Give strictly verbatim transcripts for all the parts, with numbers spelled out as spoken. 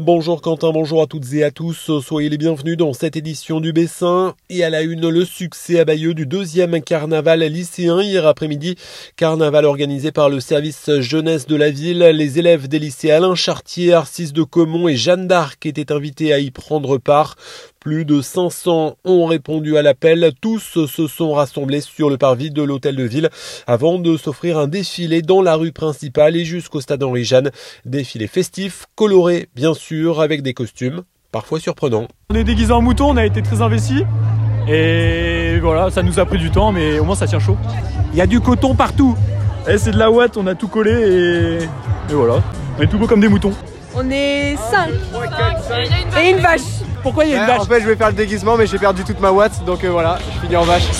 Bonjour Quentin, bonjour à toutes et à tous, soyez les bienvenus dans cette édition du Bessin. Et à la une, le succès à Bayeux du deuxième carnaval lycéen hier après-midi. Carnaval organisé par le service jeunesse de la ville. Les élèves des lycées Alain Chartier, Arcis de Caumont et Jeanne d'Arc étaient invités à y prendre part. Plus de cinq cents ont répondu à l'appel. Tous se sont rassemblés sur le parvis de l'hôtel de ville avant de s'offrir un défilé dans la rue principale et jusqu'au stade Henri-Jeanne. Défilé festif, coloré bien sûr, avec des costumes parfois surprenants. On est déguisé en mouton, on a été très investis et voilà, ça nous a pris du temps mais au moins ça tient chaud. Il y a du coton partout. Et c'est de la ouate, on a tout collé et, et voilà. On est tout beau comme des moutons. On est cinq et une vache. Pourquoi il y a une ouais, vache? En fait je vais faire le déguisement mais j'ai perdu toute ma ouate donc euh, voilà, je finis en vache.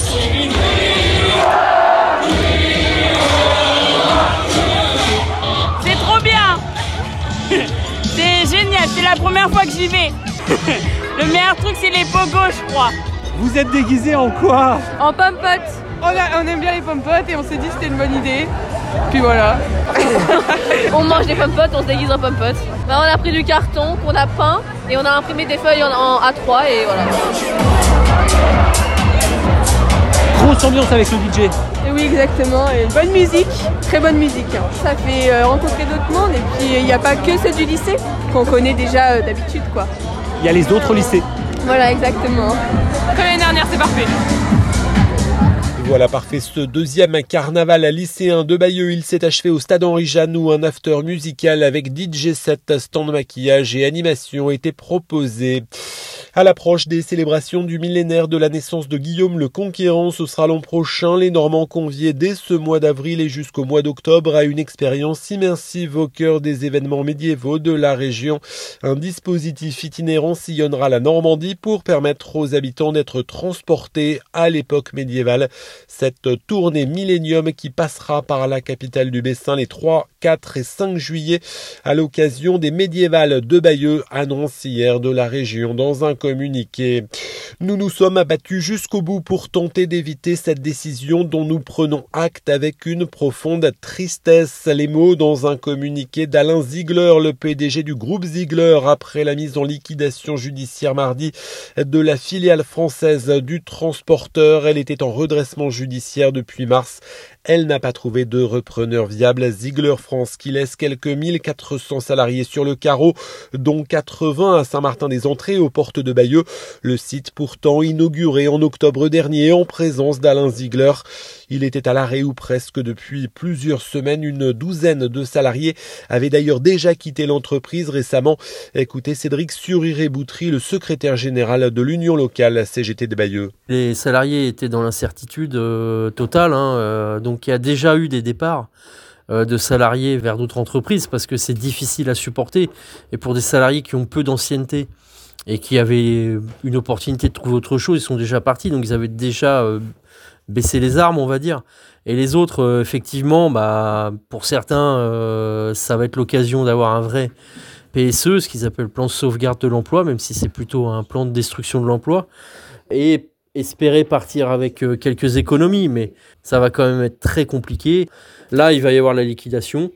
C'est trop bien. C'est génial, c'est la première fois que j'y vais. Le meilleur truc c'est les pogos je crois. Vous êtes déguisés en quoi? En pomme-pote. On, a- on aime bien les pommes-potes et on s'est dit que c'était une bonne idée. Puis voilà. On mange des pommes-potes, on se déguise en pommes-potes. Ben, on a pris du carton qu'on a peint et on a imprimé des feuilles en, en A trois et voilà. Grosse ambiance avec le D J. Et oui, exactement. Et bonne musique, très bonne musique. Ça fait euh, rencontrer d'autres mondes et puis il n'y a pas que ceux du lycée qu'on connaît déjà euh, d'habitude, quoi. Il y a les autres lycées. Voilà, exactement. Comme l'année dernière, c'est parfait. Voilà, parfait, ce deuxième carnaval lycéen de Bayeux, il s'est achevé au stade Henri-Jeanne où un after musical avec D J set, stand maquillage et animation était proposé. À l'approche des célébrations du millénaire de la naissance de Guillaume le Conquérant, ce sera l'an prochain, les Normands conviés dès ce mois d'avril et jusqu'au mois d'octobre à une expérience immersive au cœur des événements médiévaux de la région. Un dispositif itinérant sillonnera la Normandie pour permettre aux habitants d'être transportés à l'époque médiévale. Cette tournée Millennium qui passera par la capitale du Bessin les trois, quatre et cinq juillet à l'occasion des médiévales de Bayeux, annonce hier de la région dans un communiqué. Nous nous sommes abattus jusqu'au bout pour tenter d'éviter cette décision dont nous prenons acte avec une profonde tristesse. Les mots dans un communiqué d'Alain Ziegler, le P D G du groupe Ziegler, après la mise en liquidation judiciaire mardi de la filiale française du transporteur. Elle était en redressement judiciaire depuis mars. Elle n'a pas trouvé de repreneur viable. Ziegler France qui laisse quelques mille quatre cents salariés sur le carreau, dont quatre-vingts à Saint-Martin-des-Entrées aux portes de Bayeux. Le site pourtant inauguré en octobre dernier en présence d'Alain Ziegler. Il était à l'arrêt ou presque depuis plusieurs semaines. Une douzaine de salariés avaient d'ailleurs déjà quitté l'entreprise récemment. Écoutez Cédric Suriré-Boutry, le secrétaire général de l'Union locale C G T de Bayeux. Les salariés étaient dans l'incertitude euh, totale, hein, euh, donc il y a déjà eu des départs euh, de salariés vers d'autres entreprises parce que c'est difficile à supporter. Et pour des salariés qui ont peu d'ancienneté et qui avaient une opportunité de trouver autre chose, ils sont déjà partis, donc ils avaient déjà euh, baissé les armes, on va dire. Et les autres, euh, effectivement, bah, pour certains, euh, ça va être l'occasion d'avoir un vrai P S E, ce qu'ils appellent plan de sauvegarde de l'emploi, même si c'est plutôt un plan de destruction de l'emploi. Et espérer partir avec euh, quelques économies, mais ça va quand même être très compliqué. Là, il va y avoir la liquidation,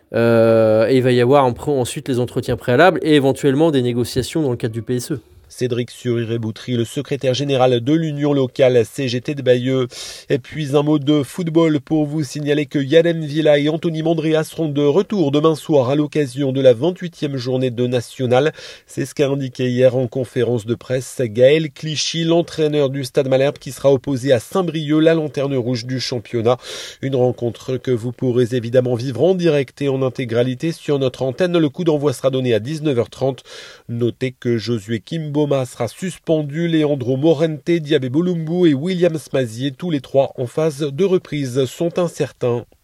euh, et il va y avoir ensuite les entretiens préalables et éventuellement des négociations dans le cadre du P S E. Cédric Suriré-Boutry, le secrétaire général de l'Union locale C G T de Bayeux. Et puis un mot de football pour vous signaler que Yadem Villa et Anthony Mandrea seront de retour demain soir à l'occasion de la vingt-huitième journée de National. C'est ce qu'a indiqué hier en conférence de presse Gaël Clichy, l'entraîneur du Stade Malherbe qui sera opposé à Saint-Brieuc, la lanterne rouge du championnat. Une rencontre que vous pourrez évidemment vivre en direct et en intégralité sur notre antenne. Le coup d'envoi sera donné à dix-neuf heures trente. Notez que Josué Kimbo sera suspendu. Leandro Morente, Diabé Bolumbu et William Smazier, tous les trois en phase de reprise, sont incertains.